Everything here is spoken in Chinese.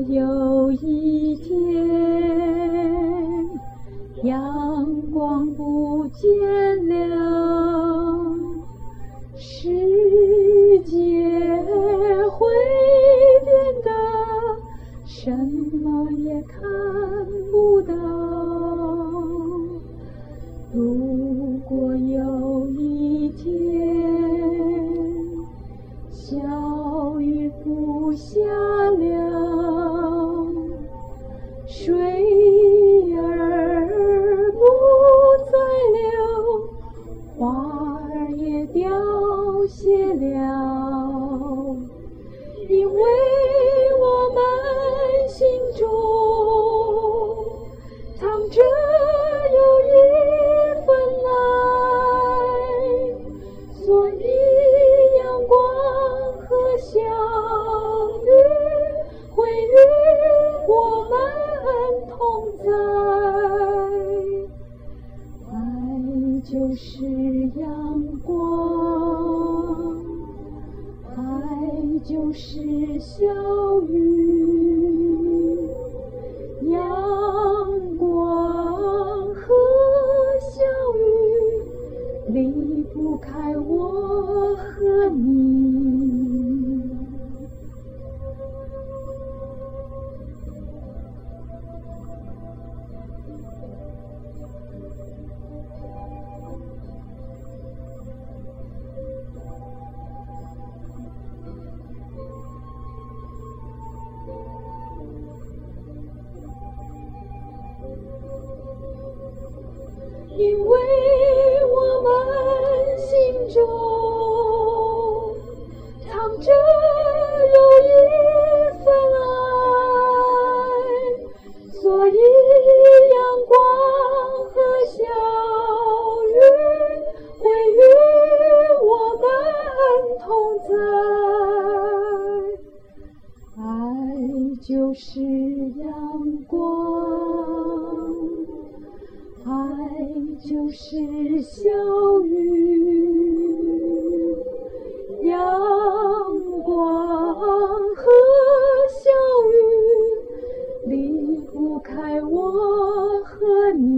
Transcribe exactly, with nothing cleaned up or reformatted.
有一天阳光不见了，世界会变得什么也看不到。如果有一天小雨不下了，水儿不再流，花儿也凋谢了，因为我们心中藏着有一份爱，所以阳光和小雨会与我们同在。爱就是阳光，爱就是小雨，阳光和小雨离不开我和你。因为我们心中藏着有一份爱，所以阳光和小雨会与我们同在。爱就是阳光，爱就是小雨，阳光和小雨离不开我和你。